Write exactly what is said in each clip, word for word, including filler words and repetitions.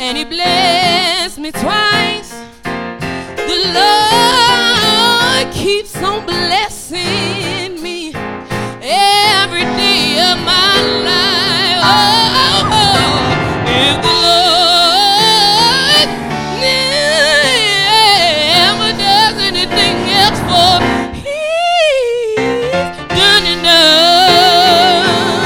and he blessed me twice. The Lord keeps on blessing me every day of my life. Oh, oh, oh. If the Lord never does anything else for me, He's done enough.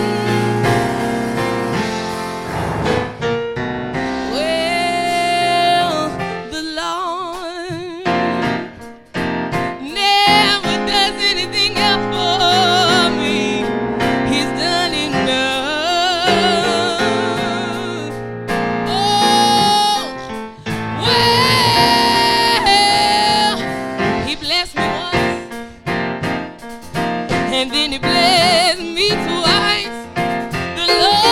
Well, the Lord never does anything else for me. He's done enough. Oh, well, he blessed me once, and then he blessed me twice. The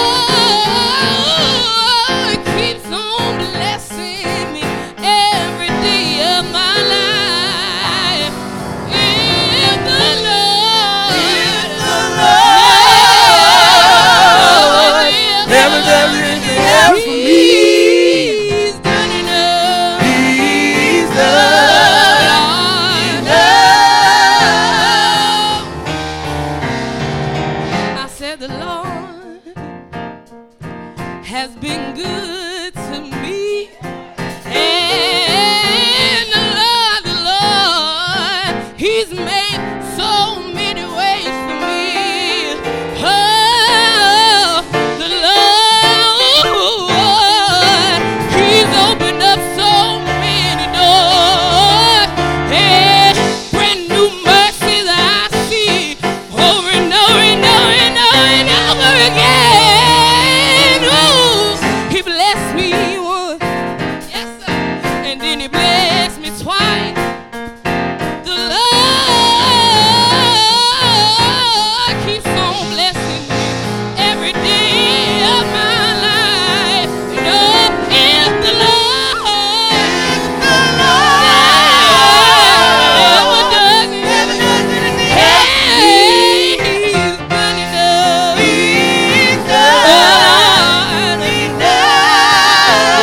Lord keeps on blessing me every day of my life. If the Lord, Never does anything else for me. He's done enough. He's done enough. I said the Lord has been good to me, and the Lord, the Lord, He's made so many ways for me. Oh, the Lord, He's opened up so many doors, and brand new mercies I see over and over and over and over and over again. Ooh, He blessed me once, yes sir, and then He blessed me twice. The Lord keeps on blessing me every day of my life. You know, if the Lord never does anything, hey, He's done enough. He's done enough.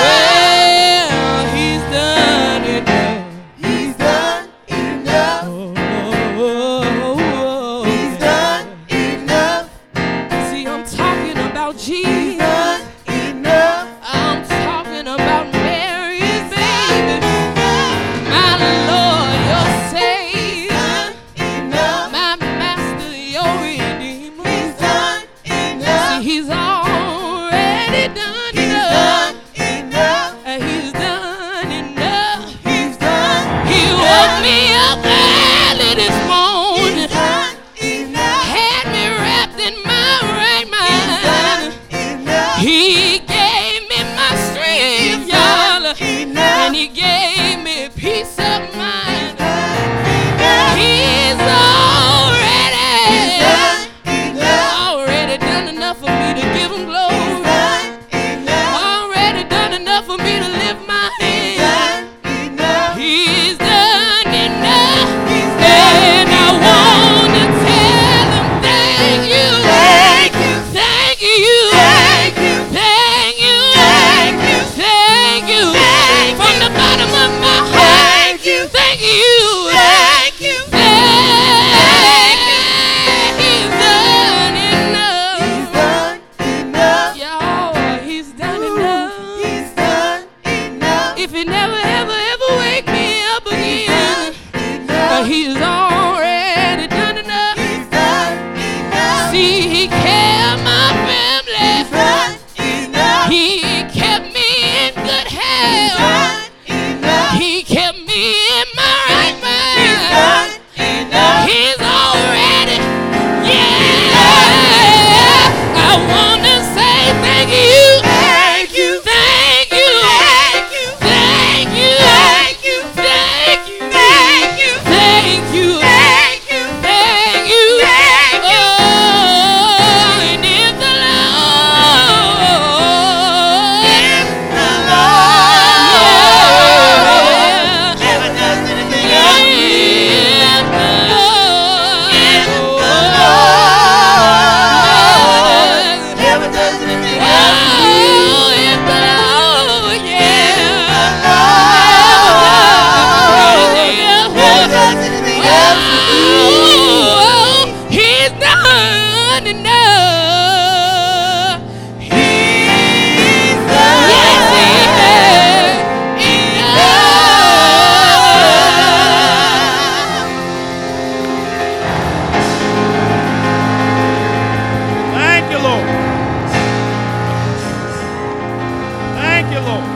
Thank you, Lord.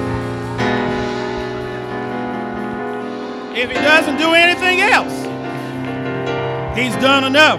If he doesn't do anything else, he's done enough.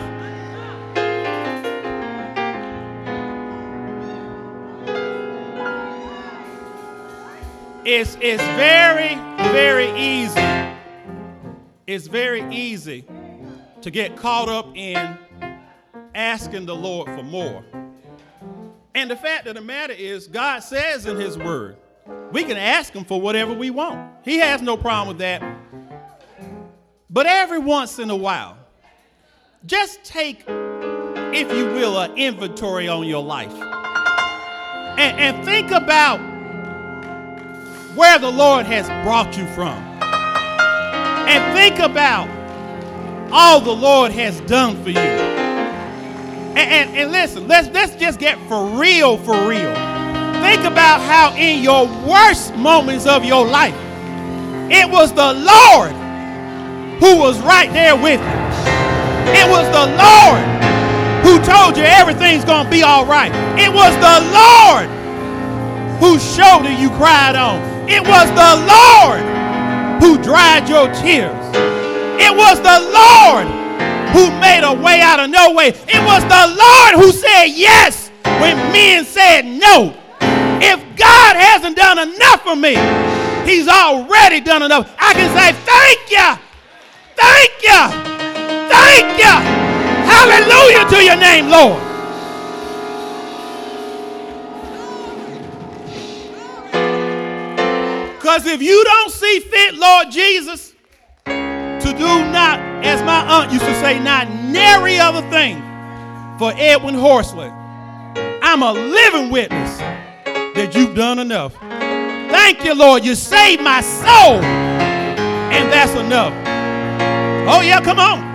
It's, it's very, very easy. It's very easy to get caught up in asking the Lord for more. And the fact of the matter is, God says in his word, we can ask him for whatever we want. He has no problem with that. But every once in a while, just take, if you will, an inventory on your life. And, and think about where the Lord has brought you from. And think about all the Lord has done for you. And, and, and listen, let's, let's just get for real, for real. Think about how in your worst moments of your life, it was the Lord who was right there with you. It was the Lord who told you everything's going to be all right. It was the Lord whose shoulder you cried on. It was the Lord who dried your tears. It was the Lord who made a way out of no way. It was the Lord who said yes when men said no. If God hasn't done enough for me, he's already done enough. I can say thank you. Thank you. Thank you. Hallelujah to your name, Lord. Because if you don't see fit, Lord Jesus, to do not, as my aunt used to say, not nary other thing for Edwin Horsley, I'm a living witness that you've done enough. Thank you, Lord. You saved my soul, and that's enough. Oh, yeah, come on.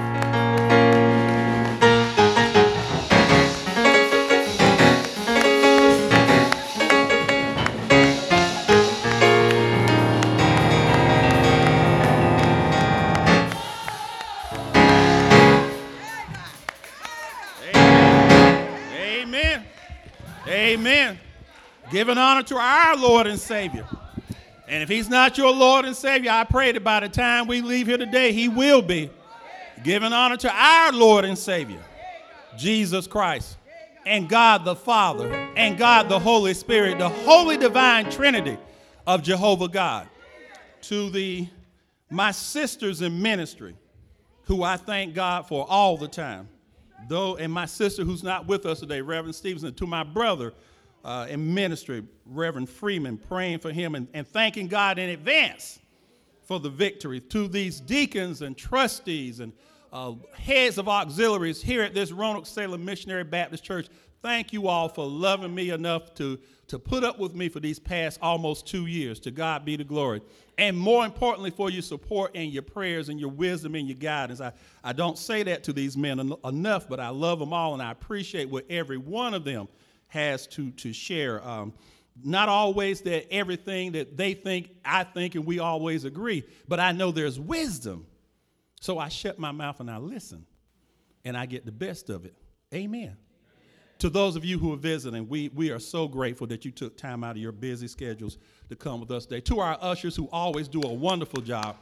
Amen. Amen. Giving honor to our Lord and Savior. And if he's not your Lord and Savior, I pray that by the time we leave here today, he will be. Giving honor to our Lord and Savior, Jesus Christ, and God the Father, and God the Holy Spirit, the holy divine trinity of Jehovah God. To the my sisters in ministry, who I thank God for all the time. Though, and my sister who's not with us today, Reverend Stevenson, to my brother uh, in ministry, Reverend Freeman, praying for him and, and thanking God in advance for the victory. To these deacons and trustees and uh, heads of auxiliaries here at this Roanoke Salem Missionary Baptist Church, thank you all for loving me enough to, to put up with me for these past almost two years. To God be the glory. And more importantly, for your support and your prayers and your wisdom and your guidance. I, I don't say that to these men en- enough, but I love them all, and I appreciate what every one of them has to, to share. Um, not always that everything that they think, I think, and we always agree, but I know there's wisdom. So I shut my mouth and I listen, and I get the best of it. Amen. To those of you who are visiting, we, we are so grateful that you took time out of your busy schedules to come with us today. To our ushers who always do a wonderful job.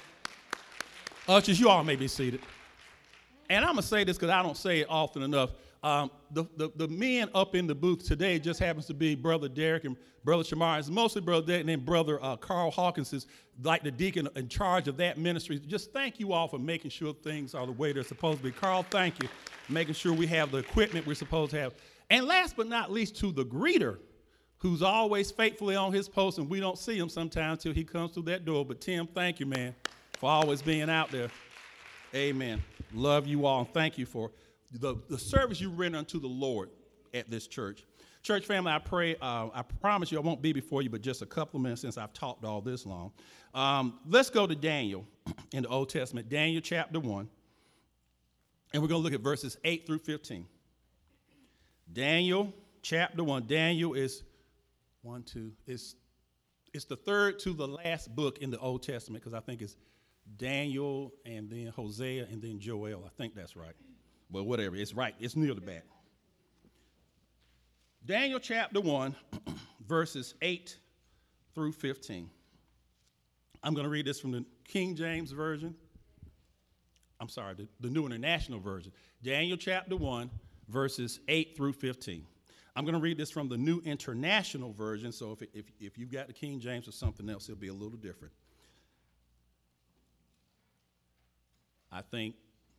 Ushers, you all may be seated. And I'm going to say this because I don't say it often enough. Um, the, the, the men up in the booth today just happens to be Brother Derek and Brother Shamar. It's mostly Brother Derek and then Brother uh, Carl Hawkins is like the deacon in charge of that ministry. Just thank you all for making sure things are the way they're supposed to be. Carl, thank you. Making sure we have the equipment we're supposed to have. And last but not least, to the greeter, who's always faithfully on his post, and we don't see him sometimes till he comes through that door. But Tim, thank you, man, for always being out there. Amen. Love you all, and thank you for the, the service you render unto the Lord at this church. Church family, I pray, uh, I promise you I won't be before you but just a couple of minutes since I've talked all this long. Um, let's go to Daniel in the Old Testament, Daniel chapter one. And we're going to look at verses eight through fifteen. Daniel chapter one. Daniel is one, two. It's, it's the third to the last book in the Old Testament because I think it's Daniel and then Hosea and then Joel. I think that's right. Well, whatever. It's right. It's near the back. Daniel chapter one, verses eight through fifteen. I'm going to read this from the King James Version. I'm sorry, the, the New International Version. Daniel chapter one, verses eight through fifteen. I'm going to read this from the New International Version, so if, if, if you've got the King James or something else, it'll be a little different. I think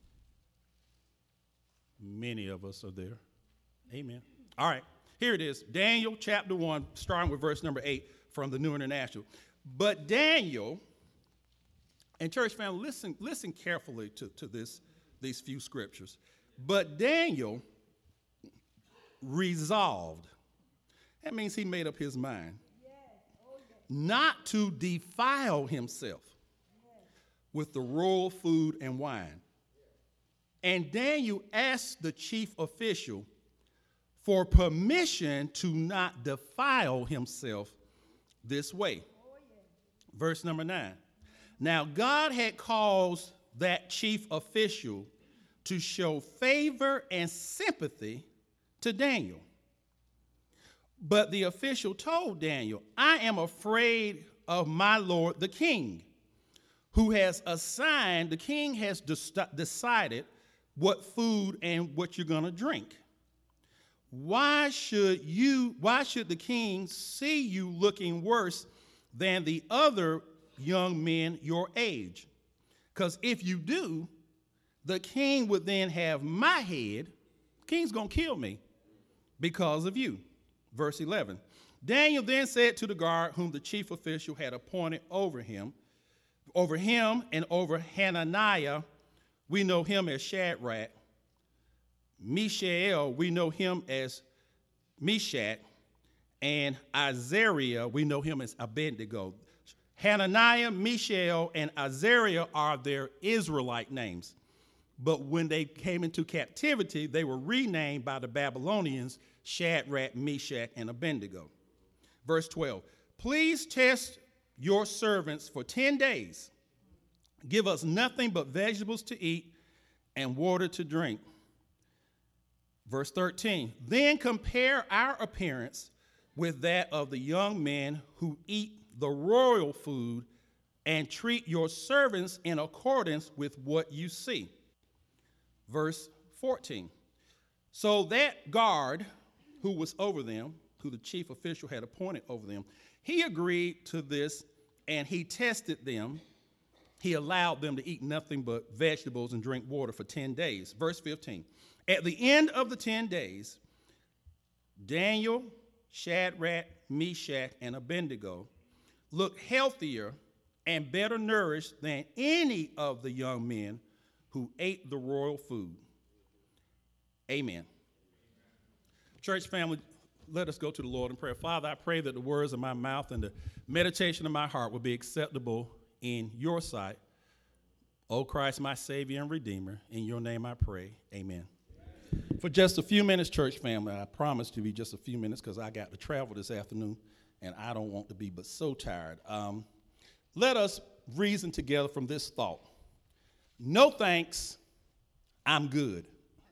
many of us are there. Amen. All right, here it is. Daniel chapter one, starting with verse number eight from the New International. But Daniel, and church family, listen, listen carefully to, to this, these few scriptures. But Daniel resolved. That means he made up his mind not to defile himself with the royal food and wine. And Daniel asked the chief official for permission to not defile himself this way. Verse number nine. Now God had caused that chief official to show favor and sympathy to Daniel. But the official told Daniel, I am afraid of my lord the king, who has assigned, the king has de- decided what food and what you're going to drink. Why should you, why should the king see you looking worse than the other young men your age? Because if you do, the king would then have my head. The king's going to kill me because of you. Verse eleven. Daniel then said to the guard whom the chief official had appointed over him, over him and over Hananiah, we know him as Shadrach. Mishael, we know him as Meshach. And Azariah, we know him as Abednego. Hananiah, Mishael, and Azariah are their Israelite names. But when they came into captivity, they were renamed by the Babylonians Shadrach, Meshach, and Abednego. Verse twelve, please test your servants for ten days. Give us nothing but vegetables to eat and water to drink. Verse thirteen, then compare our appearance with that of the young men who eat the royal food and treat your servants in accordance with what you see. Verse fourteen, so that guard who was over them, who the chief official had appointed over them, he agreed to this and he tested them. He allowed them to eat nothing but vegetables and drink water for ten days. Verse fifteen, at the end of the ten days, Daniel, Shadrach, Meshach, and Abednego looked healthier and better nourished than any of the young men who ate the royal food. Amen. Church family, let us go to the Lord in prayer. Father, I pray that the words of my mouth and the meditation of my heart will be acceptable in your sight. O Christ, my Savior and Redeemer, in your name I pray. Amen. Amen. For just a few minutes, church family, I promise to be just a few minutes because I got to travel this afternoon and I don't want to be but so tired. Um, let us reason together from this thought. No thanks, I'm good.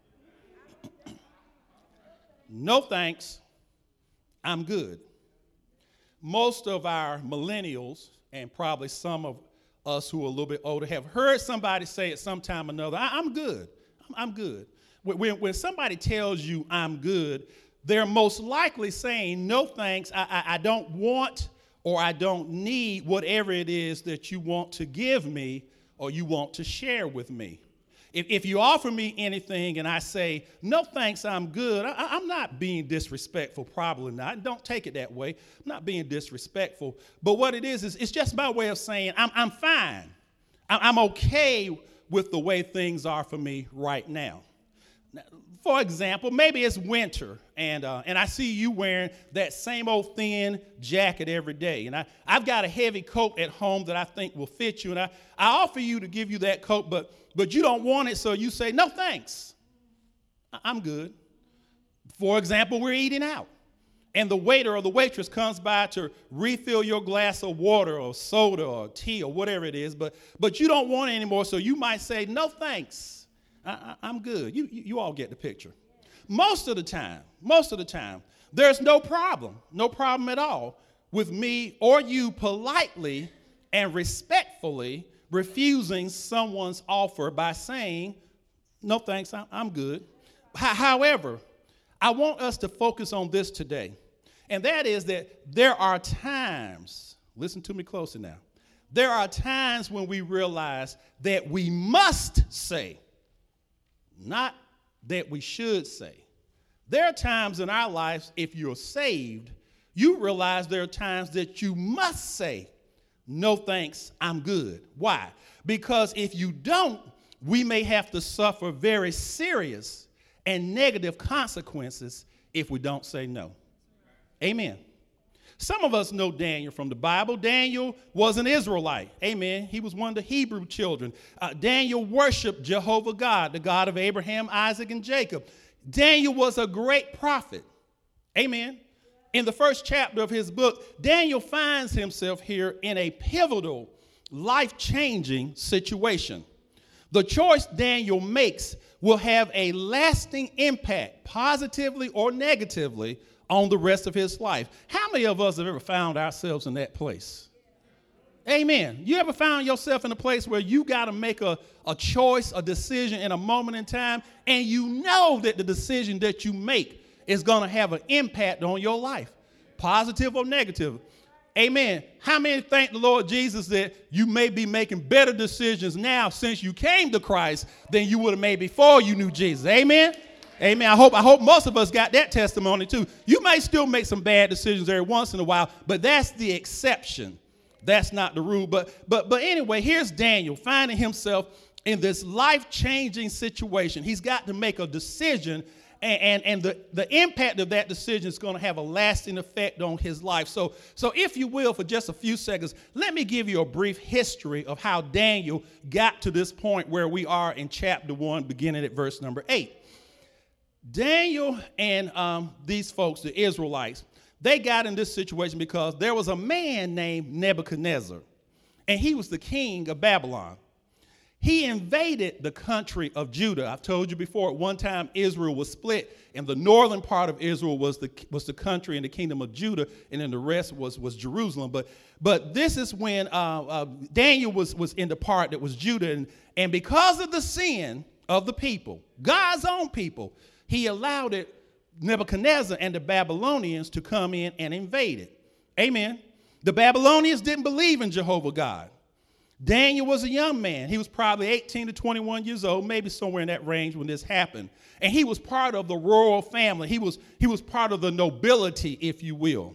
No thanks, I'm good. Most of our millennials, and probably some of us who are a little bit older, have heard somebody say at some time or another, I'm good, I'm good. When, when somebody tells you I'm good, they're most likely saying, no thanks, I, I, I don't want or I don't need whatever it is that you want to give me or you want to share with me. If, if you offer me anything and I say, no thanks, I'm good, I, I'm not being disrespectful, probably not. Don't take it that way. I'm not being disrespectful. But what it is, is it's just my way of saying I'm, I'm fine. I'm okay with the way things are for me right now. Now, for example, maybe it's winter, and uh, and I see you wearing that same old thin jacket every day, and I, I've got a heavy coat at home that I think will fit you, and I, I offer you to give you that coat, but but you don't want it, so you say, no thanks, I'm good. For example, we're eating out, and the waiter or the waitress comes by to refill your glass of water or soda or tea or whatever it is, but but you don't want it anymore, so you might say, no thanks. I, I'm good. You, you you all get the picture. Most of the time, most of the time, there's no problem, no problem at all with me or you politely and respectfully refusing someone's offer by saying, no thanks, I'm good. However, I want us to focus on this today, and that is that there are times, listen to me closely now, there are times when we realize that we must say, not that we should say. There are times in our lives, if you're saved, you realize there are times that you must say, no thanks, I'm good. Why? Because if you don't, we may have to suffer very serious and negative consequences if we don't say no. Amen. Some of us know Daniel from the Bible. Daniel was an Israelite. Amen. He was one of the Hebrew children. Uh, Daniel worshiped Jehovah God, the God of Abraham, Isaac, and Jacob. Daniel was a great prophet. Amen. In the first chapter of his book, Daniel finds himself here in a pivotal, life-changing situation. The choice Daniel makes will have a lasting impact, positively or negatively, on the rest of his life. How many of us have ever found ourselves in that place? Amen. You ever found yourself in a place where you got to make a, a choice, a decision in a moment in time, and you know that the decision that you make is going to have an impact on your life, positive or negative? Amen. How many thank the Lord Jesus that you may be making better decisions now since you came to Christ than you would have made before you knew Jesus? Amen. Amen. I hope I hope most of us got that testimony too. You may still make some bad decisions every once in a while, but that's the exception. That's not the rule. But but but anyway, here's Daniel finding himself in this life-changing situation. He's got to make a decision, and, and, and the, the impact of that decision is going to have a lasting effect on his life. So, so if you will, for just a few seconds, let me give you a brief history of how Daniel got to this point where we are in chapter one, beginning at verse number eight. Daniel and um, these folks, the Israelites, they got in this situation because there was a man named Nebuchadnezzar, and he was the king of Babylon. He invaded the country of Judah. I've told you before, at one time Israel was split, and the northern part of Israel was the was the country and the kingdom of Judah, and then the rest was, was Jerusalem. But but this is when uh, uh, Daniel was, was in the part that was Judah, and, and because of the sin of the people, God's own people, he allowed it, Nebuchadnezzar and the Babylonians to come in and invade it. Amen. The Babylonians didn't believe in Jehovah God. Daniel was a young man. He was probably eighteen to twenty-one years old, maybe somewhere in that range when this happened. And he was part of the royal family. He was, he was part of the nobility, if you will.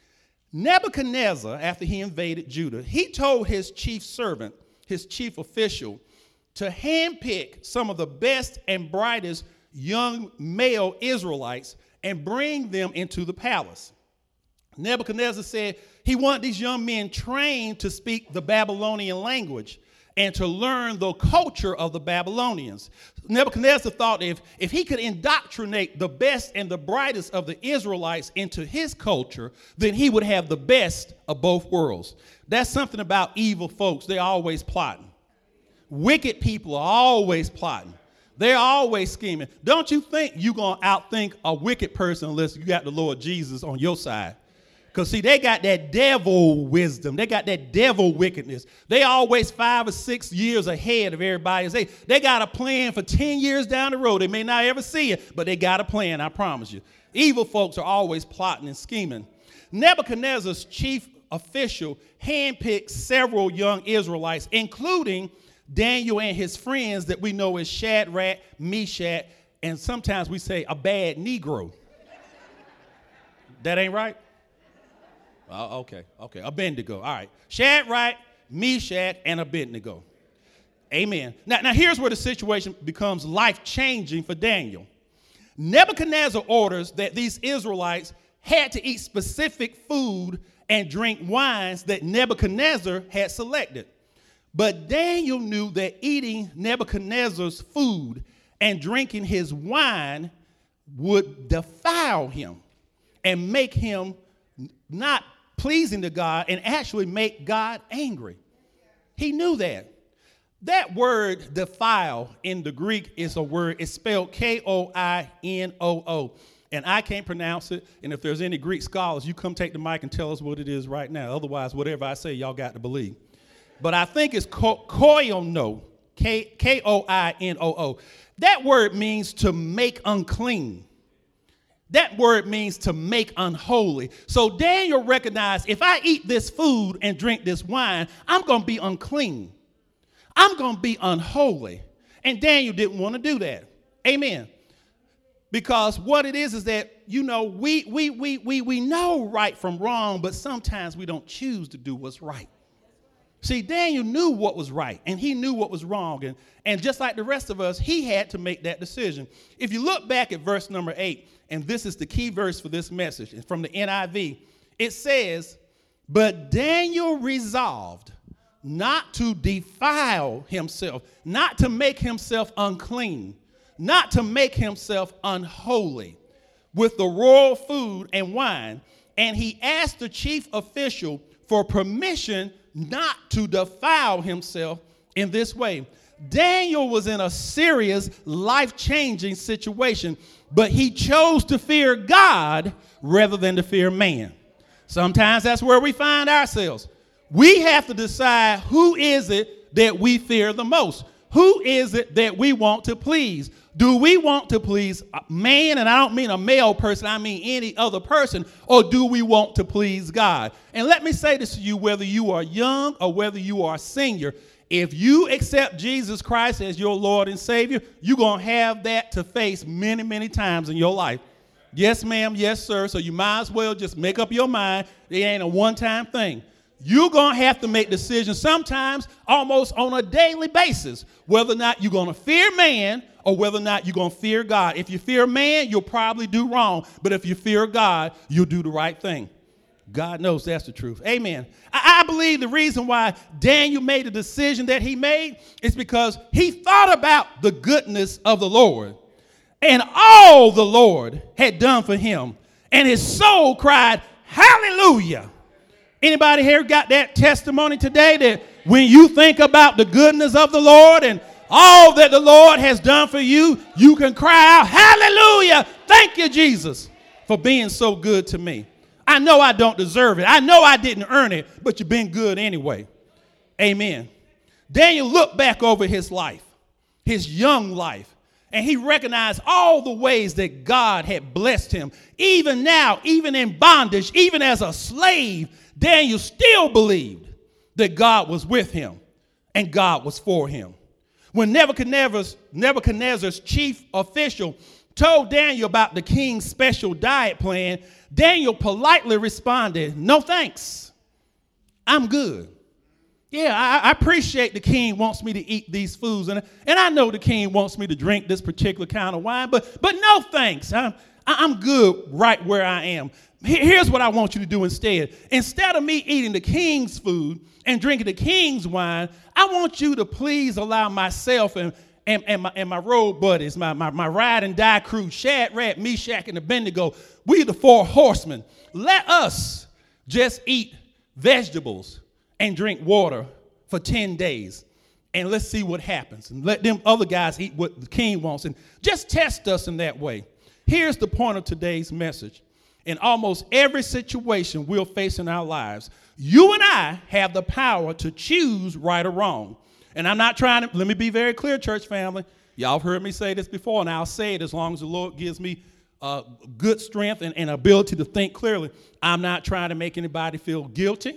Nebuchadnezzar, after he invaded Judah, he told his chief servant, his chief official, to handpick some of the best and brightest young male Israelites and bring them into the palace. Nebuchadnezzar said he wanted these young men trained to speak the Babylonian language and to learn the culture of the Babylonians. Nebuchadnezzar thought if, if he could indoctrinate the best and the brightest of the Israelites into his culture, then he would have the best of both worlds. That's something about evil folks. They're always plotting. Wicked people are always plotting. They're always scheming. Don't you think you're going to outthink a wicked person unless you got the Lord Jesus on your side? Because, see, they got that devil wisdom. They got that devil wickedness. They always five or six years ahead of everybody. They, they got a plan for ten years down the road. They may not ever see it, but they got a plan, I promise you. Evil folks are always plotting and scheming. Nebuchadnezzar's chief official handpicked several young Israelites, including Daniel and his friends that we know as Shadrach, Meshach, and sometimes we say a bad Negro. That ain't right? Oh, okay, okay. Abednego. All right. Shadrach, Meshach, and Abednego. Amen. Now, now here's where the situation becomes life-changing for Daniel. Nebuchadnezzar orders that these Israelites had to eat specific food and drink wines that Nebuchadnezzar had selected. But Daniel knew that eating Nebuchadnezzar's food and drinking his wine would defile him and make him not pleasing to God and actually make God angry. He knew that. That word defile in the Greek is a word, it's spelled K O I N O O. And I can't pronounce it. And if there's any Greek scholars, you come take the mic and tell us what it is right now. Otherwise, whatever I say, y'all got to believe. But I think it's ko- koino, K O I N O O. That word means to make unclean. That word means to make unholy. So Daniel recognized, if I eat this food and drink this wine, I'm going to be unclean. I'm going to be unholy. And Daniel didn't want to do that. Amen. Because what it is is that, you know, we, we, we, we, we know right from wrong, but sometimes we don't choose to do what's right. See, Daniel knew what was right, and he knew what was wrong. And, and just like the rest of us, he had to make that decision. If you look back at verse number eight, and this is the key verse for this message, it's from the N I V, it says, but Daniel resolved not to defile himself, not to make himself unclean, not to make himself unholy with the royal food and wine. And he asked the chief official for permission not to defile himself in this way. Daniel was in a serious, life-changing situation, but he chose to fear God rather than to fear man. Sometimes that's where we find ourselves. We have to decide, who is it that we fear the most? Who is it that we want to please? Do we want to please man, and I don't mean a male person, I mean any other person, or do we want to please God? And let me say this to you, whether you are young or whether you are a senior, if you accept Jesus Christ as your Lord and Savior, you're going to have that to face many, many times in your life. Yes, ma'am, yes, sir, so you might as well just make up your mind. It ain't a one-time thing. You're going to have to make decisions sometimes almost on a daily basis, whether or not you're going to fear man or whether or not you're going to fear God. If you fear man, you'll probably do wrong. But if you fear God, you'll do the right thing. God knows that's the truth. Amen. I, I believe the reason why Daniel made the decision that he made is because he thought about the goodness of the Lord and all the Lord had done for him. And his soul cried, hallelujah. Anybody here got that testimony today that when you think about the goodness of the Lord and all that the Lord has done for you, you can cry out, hallelujah, thank you, Jesus, for being so good to me. I know I don't deserve it. I know I didn't earn it, but you've been good anyway. Amen. Daniel looked back over his life, his young life, and he recognized all the ways that God had blessed him. Even now, even in bondage, even as a slave, Daniel still believed that God was with him and God was for him. When Nebuchadnezzar's, Nebuchadnezzar's chief official told Daniel about the king's special diet plan, Daniel politely responded, no thanks, I'm good. Yeah, I, I appreciate the king wants me to eat these foods, and, and I know the king wants me to drink this particular kind of wine, but, but no thanks, I'm, I'm good right where I am. Here's what I want you to do instead. Instead of me eating the king's food and drinking the king's wine, I want you to please allow myself and, and, and, my, and my road buddies, my, my, my ride and die crew, Shadrach, Meshach, and Abednego, we the four horsemen. Let us just eat vegetables and drink water for ten days. And let's see what happens. And let them other guys eat what the king wants. And just test us in that way. Here's the point of today's message. In almost every situation we'll face in our lives, you and I have the power to choose right or wrong. And I'm not trying to, let me be very clear, church family. Y'all have heard me say this before, and I'll say it as long as the Lord gives me uh, good strength and, and ability to think clearly. I'm not trying to make anybody feel guilty.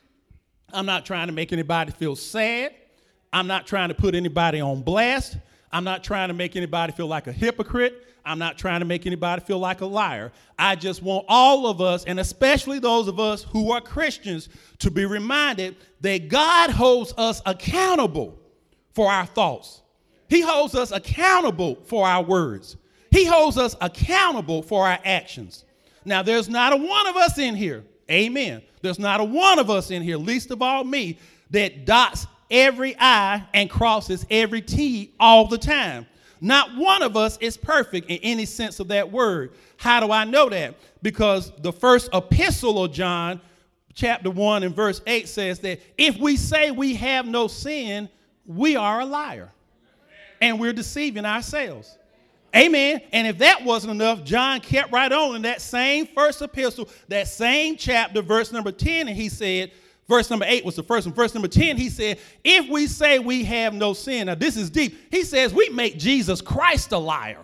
I'm not trying to make anybody feel sad. I'm not trying to put anybody on blast. I'm not trying to make anybody feel like a hypocrite. I'm not trying to make anybody feel like a liar. I just want all of us, and especially those of us who are Christians, to be reminded that God holds us accountable for our thoughts. He holds us accountable for our words. He holds us accountable for our actions. Now, there's not a one of us in here, amen, there's not a one of us in here, least of all me, that dots every I and crosses every T all the time. Not one of us is perfect in any sense of that word. How do I know that? Because the first epistle of John, chapter one and verse eight says that if we say we have no sin, we are a liar. And we're deceiving ourselves. Amen. And if that wasn't enough, John kept right on in that same first epistle, that same chapter, verse number ten, and he said, verse number eight was the first one. Verse number ten, he said, if we say we have no sin, now this is deep. He says we make Jesus Christ a liar.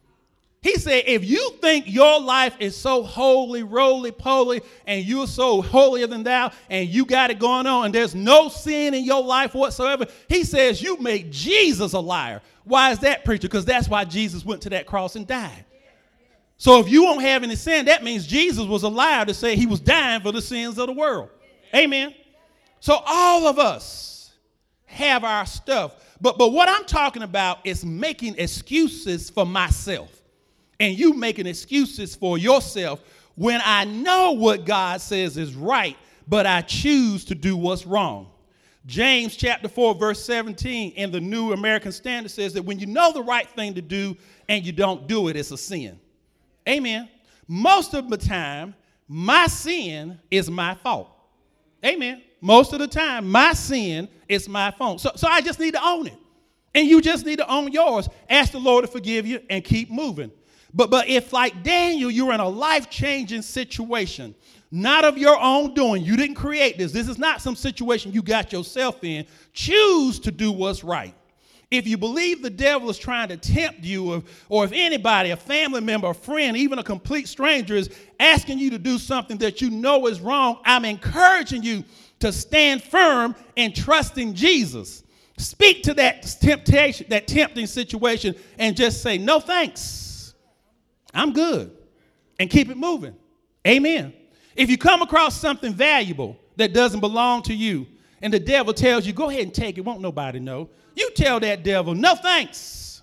He said, if you think your life is so holy, roly-poly, and you're so holier than thou, and you got it going on, and there's no sin in your life whatsoever, he says you make Jesus a liar. Why is that, preacher? Because that's why Jesus went to that cross and died. So if you won't have any sin, that means Jesus was a liar to say he was dying for the sins of the world. Amen. So all of us have our stuff. But, but what I'm talking about is making excuses for myself. And you making excuses for yourself when I know what God says is right, but I choose to do what's wrong. James chapter four, verse seventeen in the New American Standard says that when you know the right thing to do and you don't do it, it's a sin. Amen. Most of the time, my sin is my fault. Amen. Most of the time, my sin is my fault. So, so I just need to own it. And you just need to own yours. Ask the Lord to forgive you and keep moving. But, but if, like Daniel, you're in a life-changing situation, not of your own doing, you didn't create this. This is not some situation you got yourself in. Choose to do what's right. If you believe the devil is trying to tempt you, or, or if anybody, a family member, a friend, even a complete stranger is asking you to do something that you know is wrong, I'm encouraging you to stand firm and trust in Jesus. Speak to that temptation, that tempting situation, and just say, no thanks. I'm good. And keep it moving. Amen. If you come across something valuable that doesn't belong to you, and the devil tells you, go ahead and take it, won't nobody know. You tell that devil, no thanks.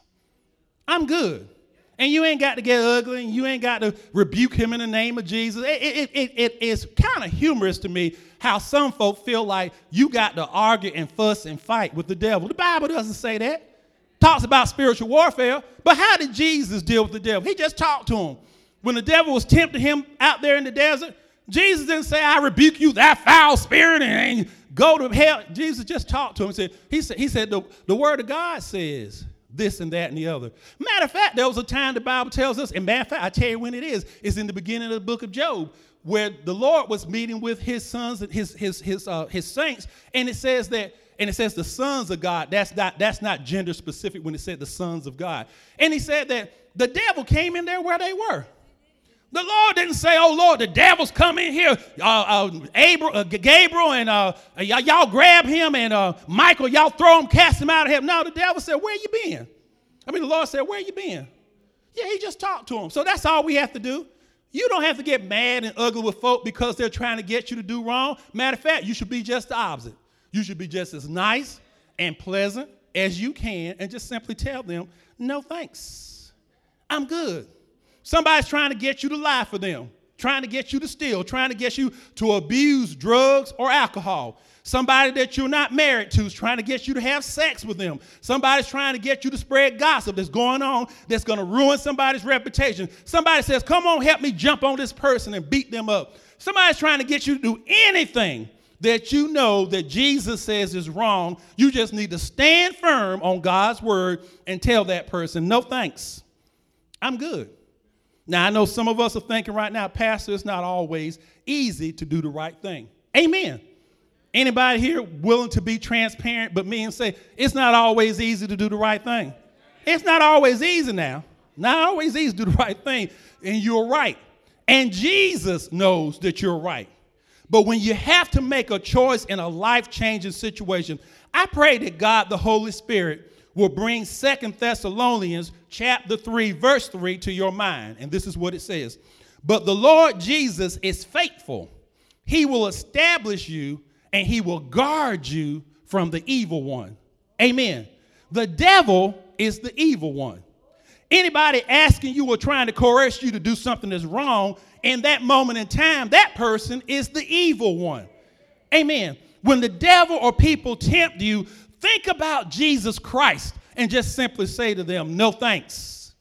I'm good. And you ain't got to get ugly, and you ain't got to rebuke him in the name of Jesus. It, it, it, it, it's kind of humorous to me how some folk feel like you got to argue and fuss and fight with the devil. The Bible doesn't say that. Talks about spiritual warfare, but how did Jesus deal with the devil? He just talked to him. When the devil was tempting him out there in the desert, Jesus didn't say, I rebuke you, that foul spirit, and go to hell. Jesus just talked to him and said, he said, he said the, the word of God says this and that and the other. Matter of fact, there was a time the Bible tells us, and matter of fact, I tell you when it is, it's in the beginning of the book of Job, where the Lord was meeting with his sons and his his his uh, his saints, and it says that And it says the sons of God. That's not, that's not gender specific when it said the sons of God. And he said that the devil came in there where they were. The Lord didn't say, oh, Lord, the devil's come in here. Uh, uh, Abel, uh, Gabriel and uh, y- y'all grab him, and uh, Michael, y'all throw him, cast him out of heaven. No, the devil said, where you been? I mean, the Lord said, where you been? Yeah, he just talked to him. So that's all we have to do. You don't have to get mad and ugly with folk because they're trying to get you to do wrong. Matter of fact, you should be just the opposite. You should be just as nice and pleasant as you can and just simply tell them, no thanks. I'm good. Somebody's trying to get you to lie for them, trying to get you to steal, trying to get you to abuse drugs or alcohol. Somebody that you're not married to is trying to get you to have sex with them. Somebody's trying to get you to spread gossip that's going on that's going to ruin somebody's reputation. Somebody says, come on, help me jump on this person and beat them up. Somebody's trying to get you to do anything that you know that Jesus says is wrong. You just need to stand firm on God's word and tell that person, no thanks. I'm good. Now, I know some of us are thinking right now, Pastor, it's not always easy to do the right thing. Amen. Anybody here willing to be transparent but me and say, it's not always easy to do the right thing? It's not always easy now. Not always easy to do the right thing. And you're right. And Jesus knows that you're right. But when you have to make a choice in a life-changing situation, I pray that God, the Holy Spirit, will bring Second Thessalonians chapter three, verse three to your mind. And this is what it says. But the Lord Jesus is faithful. He will establish you, and he will guard you from the evil one. Amen. The devil is the evil one. Anybody asking you or trying to coerce you to do something that's wrong, in that moment in time, that person is the evil one. Amen. When the devil or people tempt you, think about Jesus Christ and just simply say to them, no thanks.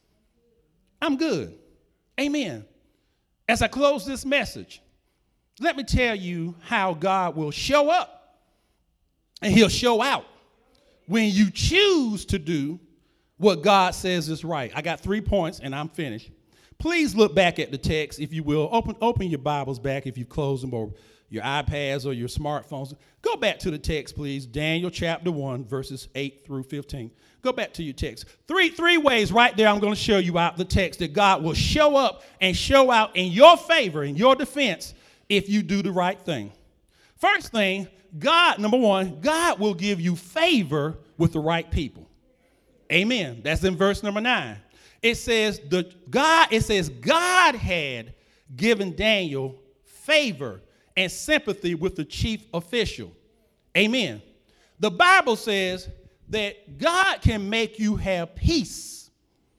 I'm good. Amen. As I close this message, let me tell you how God will show up and he'll show out when you choose to do what God says is right. I got three points, and I'm finished. Please look back at the text, if you will. Open, open your Bibles back if you've closed them, or your iPads or your smartphones. Go back to the text, please. Daniel chapter one, verses eight through fifteen. Go back to your text. Three, three ways right there I'm going to show you out the text that God will show up and show out in your favor, in your defense, if you do the right thing. First thing, God, number one, God will give you favor with the right people. Amen. That's in verse number nine. It says the God, it says God had given Daniel favor and sympathy with the chief official. Amen. The Bible says that God can make you have peace.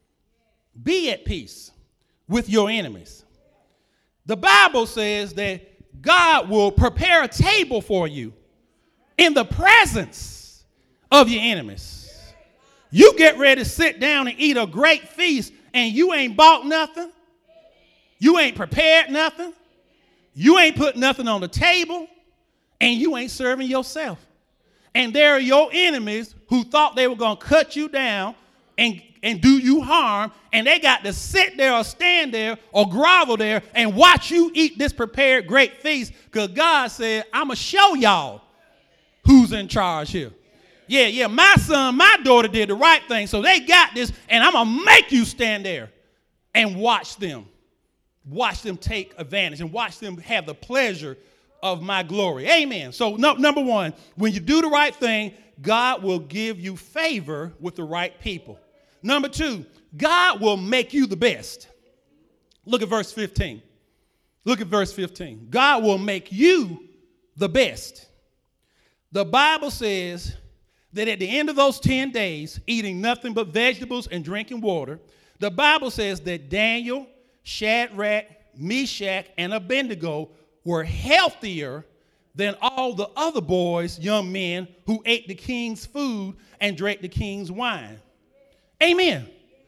Be at peace with your enemies. The Bible says that God will prepare a table for you in the presence of your enemies. You get ready to sit down and eat a great feast, and you ain't bought nothing. You ain't prepared nothing. You ain't put nothing on the table, and you ain't serving yourself. And there are your enemies who thought they were going to cut you down and, and do you harm, and they got to sit there or stand there or grovel there and watch you eat this prepared great feast, because God said, I'm going to show y'all who's in charge here. Yeah, yeah, my son, my daughter did the right thing, so they got this, and I'm going to make you stand there and watch them. Watch them take advantage and watch them have the pleasure of my glory. Amen. So no, number one, when you do the right thing, God will give you favor with the right people. Number two, God will make you the best. Look at verse fifteen. Look at verse fifteen. God will make you the best. The Bible says that at the end of those ten days, eating nothing but vegetables and drinking water, the Bible says that Daniel, Shadrach, Meshach, and Abednego were healthier than all the other boys, young men, who ate the king's food and drank the king's wine. Amen.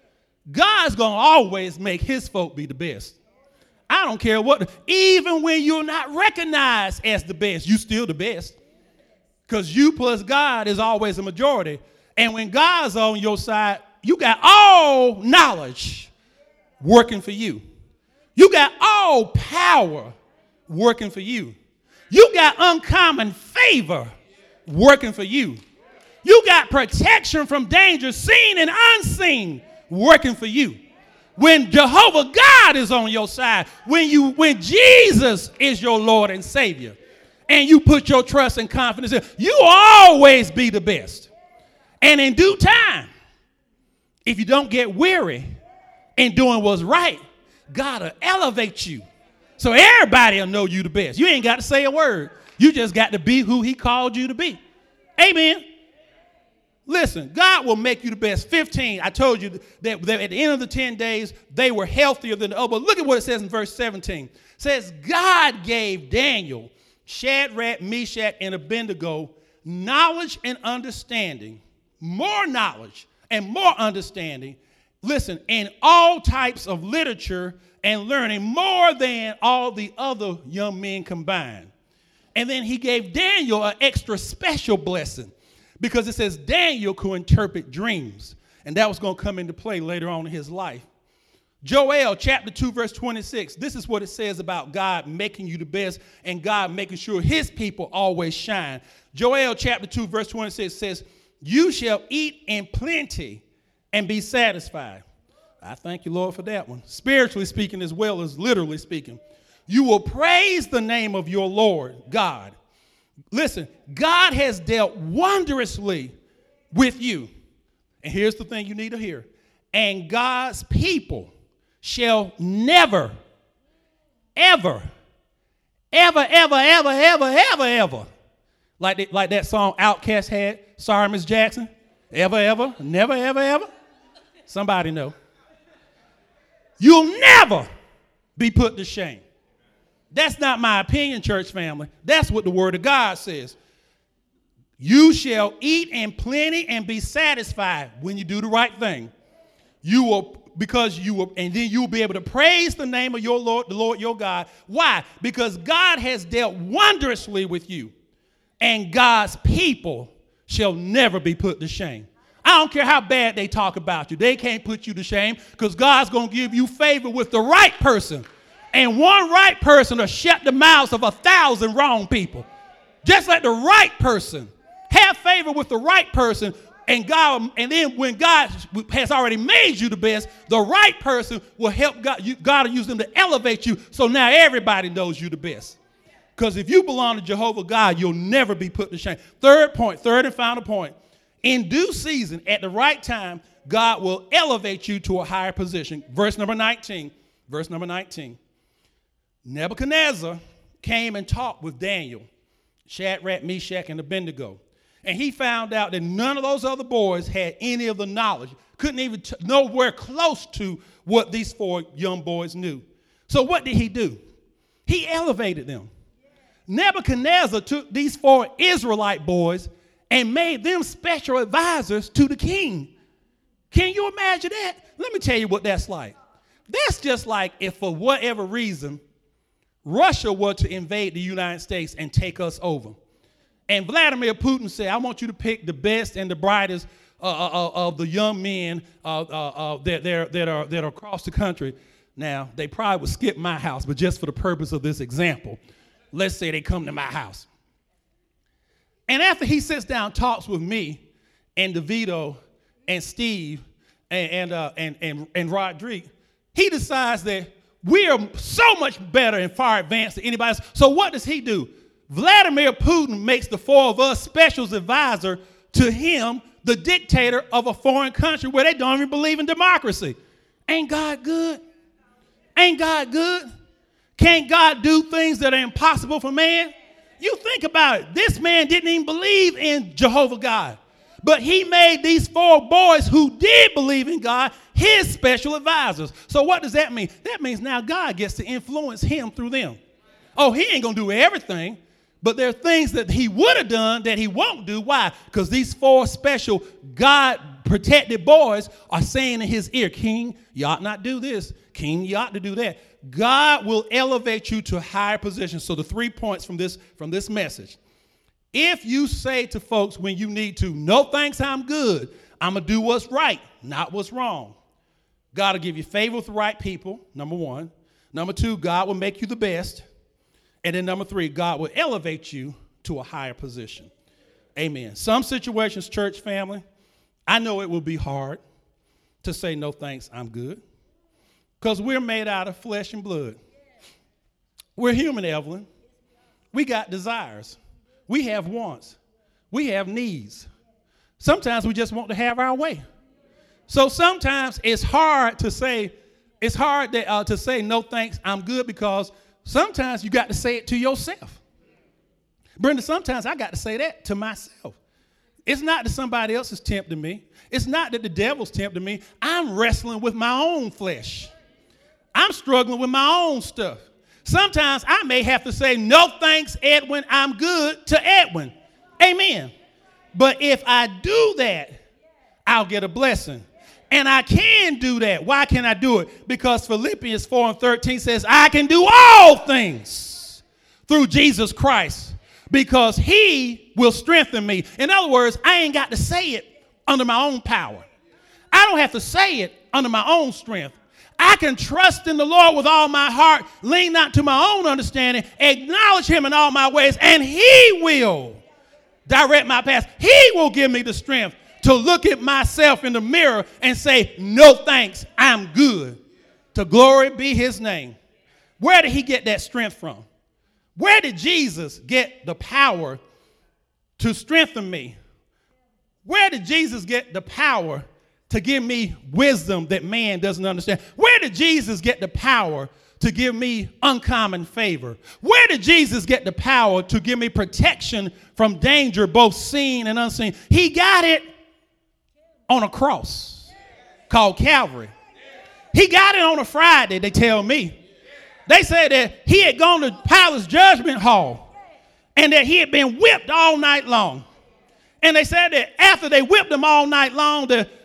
God's going to always make his folk be the best. I don't care what, even when you're not recognized as the best, you still the best. Because you plus God is always a majority. And when God's on your side, you got all knowledge working for you. You got all power working for you. You got uncommon favor working for you. You got protection from danger seen and unseen working for you. When Jehovah God is on your side, when you when Jesus is your Lord and Savior, and you put your trust and confidence in, you will always be the best. And in due time, if you don't get weary in doing what's right, God will elevate you. So everybody will know you the best. You ain't got to say a word. You just got to be who he called you to be. Amen. Listen, God will make you the best. fifteen, I told you that, that at the end of the ten days, they were healthier than the other. But look at what it says in verse seventeen. It says, God gave Daniel, Shadrach, Meshach, and Abednego knowledge and understanding, more knowledge and more understanding, listen, in all types of literature and learning, more than all the other young men combined. And then he gave Daniel an extra special blessing, because it says Daniel could interpret dreams, and that was going to come into play later on in his life. Joel chapter two, verse twenty-six, this is what it says about God making you the best and God making sure his people always shine. Joel chapter two, verse twenty-six says, you shall eat in plenty and be satisfied. I thank you, Lord, for that one. Spiritually speaking as well as literally speaking. You will praise the name of your Lord God. Listen, God has dealt wondrously with you. And here's the thing you need to hear. And God's people shall never, ever, ever, ever, ever, ever, ever, ever, like, the, like that song Outkast had, Sorry, Miss Jackson, ever, ever, never, ever, ever. Somebody know. You'll never be put to shame. That's not my opinion, church family. That's what the word of God says. You shall eat in plenty and be satisfied when you do the right thing. You will, because you will, and then you will be able to praise the name of your Lord, the Lord your God. Why? Because God has dealt wondrously with you, and God's people shall never be put to shame. I don't care how bad they talk about you. They can't put you to shame because God's going to give you favor with the right person. And one right person will shut the mouths of a thousand wrong people. Just like the right person. Have favor with the right person. And God, and then when God has already made you the best, the right person will help God. You, God will use them to elevate you. So now everybody knows you the best. Because if you belong to Jehovah God, you'll never be put to shame. Third point, third and final point. In due season, at the right time, God will elevate you to a higher position. Verse number nineteen. Verse number nineteen. Nebuchadnezzar came and talked with Daniel, Shadrach, Meshach, and Abednego. And he found out that none of those other boys had any of the knowledge. Couldn't even t- nowhere close to what these four young boys knew. So what did he do? He elevated them. Nebuchadnezzar took these four Israelite boys and made them special advisors to the king. Can you imagine that? Let me tell you what that's like. That's just like if for whatever reason, Russia were to invade the United States and take us over. And Vladimir Putin said, I want you to pick the best and the brightest uh, uh, of the young men uh, uh, uh, that, that, are, that are across the country. Now, they probably would skip my house, but just for the purpose of this example, let's say they come to my house. And after he sits down, talks with me and DeVito and Steve and, and, uh, and, and, and Rodrigue, he decides that we are so much better and far advanced than anybody else. So what does he do? Vladimir Putin makes the four of us special advisor to him, the dictator of a foreign country where they don't even believe in democracy. Ain't God good? Ain't God good? Can't God do things that are impossible for man? You think about it. This man didn't even believe in Jehovah God. But he made these four boys who did believe in God his special advisors. So what does that mean? That means now God gets to influence him through them. Oh, he ain't going to do everything. But there are things that he would have done that he won't do. Why? Because these four special God-protected boys are saying in his ear, King, you ought not do this. King, you ought to do that. God will elevate you to a higher position. So the three points from this, from this message. If you say to folks when you need to, no thanks, I'm good. I'm going to do what's right, not what's wrong. God will give you favor with the right people, number one. Number two, God will make you the best. And then number three, God will elevate you to a higher position. Amen. Some situations, church family, I know it will be hard to say no thanks, I'm good. Because we're made out of flesh and blood. We're human, Evelyn. We got desires. We have wants. We have needs. Sometimes we just want to have our way. So sometimes it's hard to say, it's hard that, uh, to say no thanks, I'm good, because sometimes you got to say it to yourself. Brenda, sometimes I got to say that to myself. It's not that somebody else is tempting me. It's not that the devil's tempting me. I'm wrestling with my own flesh. I'm struggling with my own stuff. Sometimes I may have to say, no thanks, Edwin, I'm good, to Edwin. Amen. But if I do that, I'll get a blessing. And I can do that. Why can I do it? Because Philippians four and thirteen says, I can do all things through Jesus Christ, because he will strengthen me. In other words, I ain't got to say it under my own power. I don't have to say it under my own strength. I can trust in the Lord with all my heart, lean not to my own understanding, acknowledge him in all my ways, and he will direct my path. He will give me the strength to look at myself in the mirror and say, no thanks, I'm good. To glory be his name. Where did he get that strength from? Where did Jesus get the power to strengthen me? Where did Jesus get the power to give me wisdom that man doesn't understand? Where did Jesus get the power to give me uncommon favor? Where did Jesus get the power to give me protection from danger, both seen and unseen? He got it on a cross called Calvary. He got it on a Friday, they tell me. They said that he had gone to Pilate's judgment hall and that he had been whipped all night long. And they said that after they whipped him all night long, the,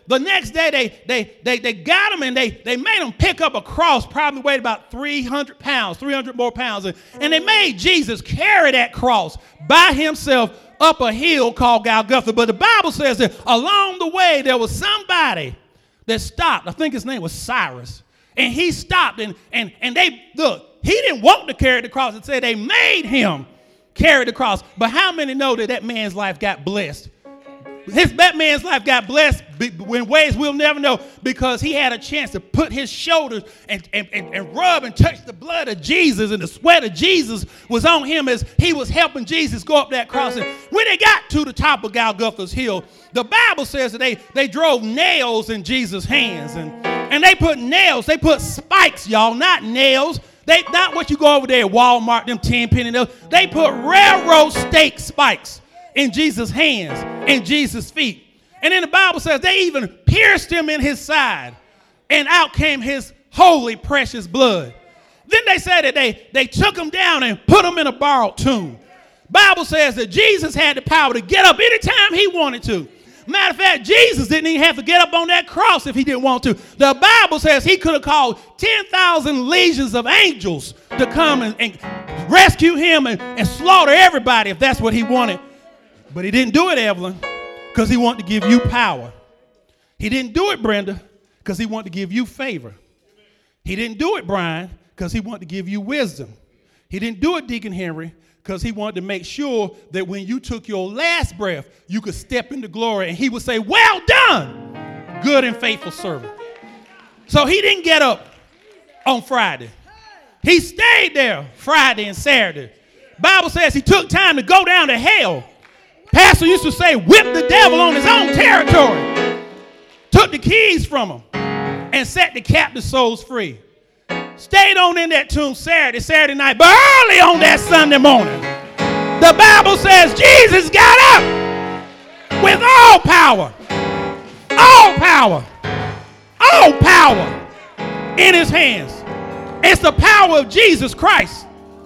The next day, they they they they got him and they, they made him pick up a cross, probably weighed about three hundred pounds, three hundred more pounds. And, and they made Jesus carry that cross by himself up a hill called Golgotha. But the Bible says that along the way, there was somebody that stopped. I think his name was Cyrus. And he stopped and, and, and they, look, he didn't want to carry the cross. It said they made him carry the cross. But how many know that that man's life got blessed? His that man's life got blessed in ways we'll never know, because he had a chance to put his shoulders and, and, and, and rub and touch the blood of Jesus, and the sweat of Jesus was on him as he was helping Jesus go up that cross. And when they got to the top of Golgotha's hill, the Bible says that they, they drove nails in Jesus' hands, and, and they put nails, they put spikes, y'all, not nails. They not what you go over there at Walmart, them ten penny nails. They put railroad stake spikes in Jesus' hands and Jesus' feet. And then the Bible says they even pierced him in his side, and out came his holy, precious blood. Then they said that they, they took him down and put him in a borrowed tomb. Bible says that Jesus had the power to get up anytime he wanted to. Matter of fact, Jesus didn't even have to get up on that cross if he didn't want to. The Bible says he could have called ten thousand legions of angels to come and, and rescue him and, and slaughter everybody if that's what he wanted. But he didn't do it, Evelyn, because he wanted to give you power. He didn't do it, Brenda, because he wanted to give you favor. He didn't do it, Brian, because he wanted to give you wisdom. He didn't do it, Deacon Henry, because he wanted to make sure that when you took your last breath, you could step into glory and he would say, well done, good and faithful servant. So he didn't get up on Friday. He stayed there Friday and Saturday. Bible says he took time to go down to hell. Pastor used to say, whip the devil on his own territory. Took the keys from him and set the captive souls free. Stayed on in that tomb Saturday, Saturday night, but early on that Sunday morning, the Bible says Jesus got up with all power, all power, all power in his hands. It's the power of Jesus Christ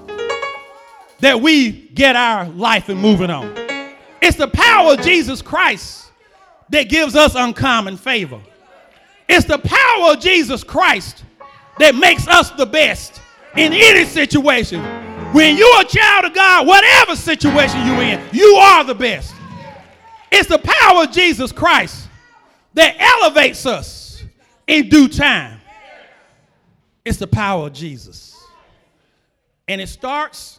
that we get our life and moving on. It's the power of Jesus Christ that gives us uncommon favor. It's the power of Jesus Christ that makes us the best in any situation. When you're a child of God, whatever situation you're in, you are the best. It's the power of Jesus Christ that elevates us in due time. It's the power of Jesus. And it starts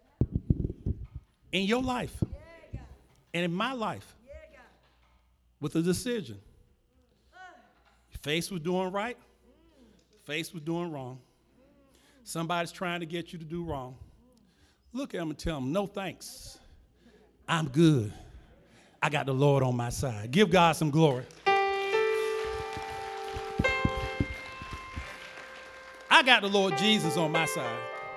in your life. And in my life, with a decision. Faced with doing right, faced with doing wrong. Somebody's trying to get you to do wrong. Look at them and tell them, no thanks. I'm good. I got the Lord on my side. Give God some glory. I got the Lord Jesus on my side.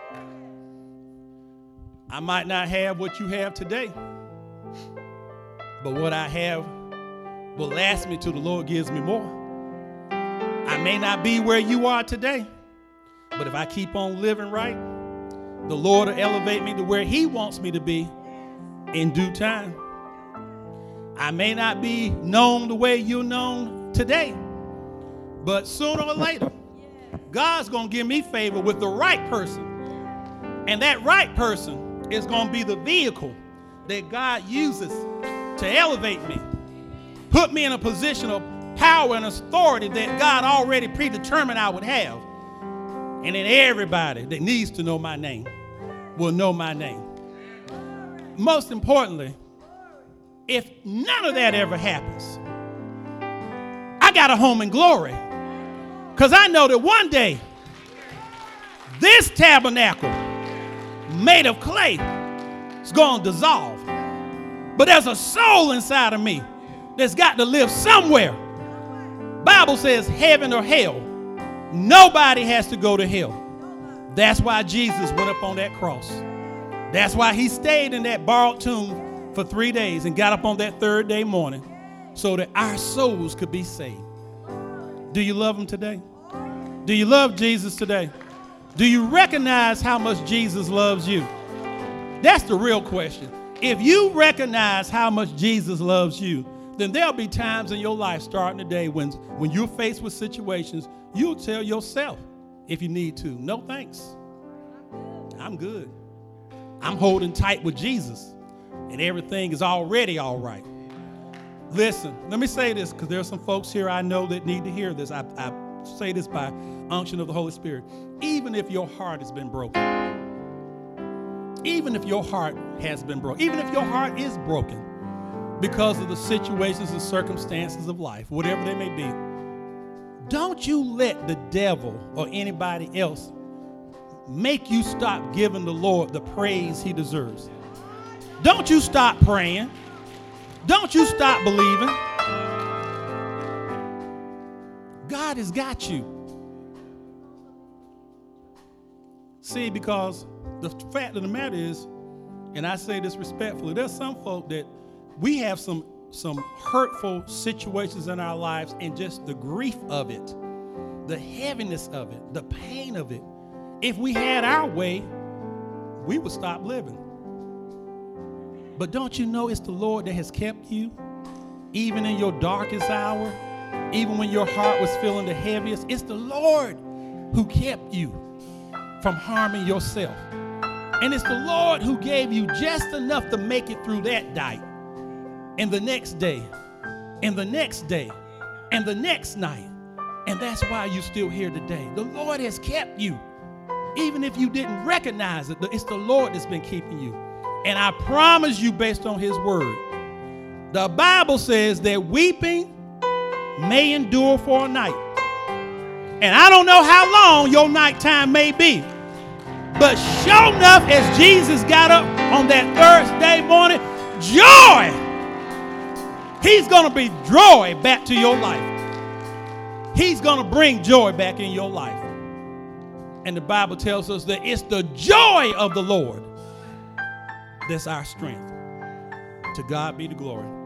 I might not have what you have today, but what I have will last me till the Lord gives me more. I may not be where you are today, but if I keep on living right, the Lord will elevate me to where he wants me to be in due time. I may not be known the way you're known today, but sooner or later, God's going to give me favor with the right person. And that right person is going to be the vehicle that God uses to elevate me, put me in a position of power and authority that God already predetermined I would have. And then everybody that needs to know my name will know my name. Most importantly, if none of that ever happens, I got a home in glory. Because I know that one day, this tabernacle made of clay is going to dissolve. But there's a soul inside of me that's got to live somewhere. Bible says heaven or hell. Nobody has to go to hell. That's why Jesus went up on that cross. That's why he stayed in that borrowed tomb for three days and got up on that third day morning so that our souls could be saved. Do you love him today? Do you love Jesus today? Do you recognize how much Jesus loves you? That's the real question. If you recognize how much Jesus loves you, then there'll be times in your life starting today when, when you're faced with situations, you'll tell yourself, if you need to, no thanks. I'm good. I'm holding tight with Jesus, and everything is already all right. Listen, let me say this, because there are some folks here I know that need to hear this. I, I say this by unction of the Holy Spirit. Even if your heart has been broken, even if your heart has been broken, even if your heart is broken because of the situations and circumstances of life, whatever they may be, don't you let the devil or anybody else make you stop giving the Lord the praise he deserves. Don't you stop praying. Don't you stop believing. God has got you. See, because the fact of the matter is, and I say this respectfully, there's some folk that we have some, some hurtful situations in our lives, and just the grief of it, the heaviness of it, the pain of it. If we had our way, we would stop living. But don't you know it's the Lord that has kept you, even in your darkest hour, even when your heart was feeling the heaviest? It's the Lord who kept you from harming yourself. And it's the Lord who gave you just enough to make it through that night, and the next day, and the next day, and the next night. And that's why you're still here today. The Lord has kept you. Even if you didn't recognize it, it's the Lord that's been keeping you. And I promise you, based on his word, the Bible says that weeping may endure for a night. And I don't know how long your nighttime may be, but sure enough, as Jesus got up on that Thursday morning, joy, he's going to be joy back to your life. He's going to bring joy back in your life. And the Bible tells us that it's the joy of the Lord that's our strength. To God be the glory.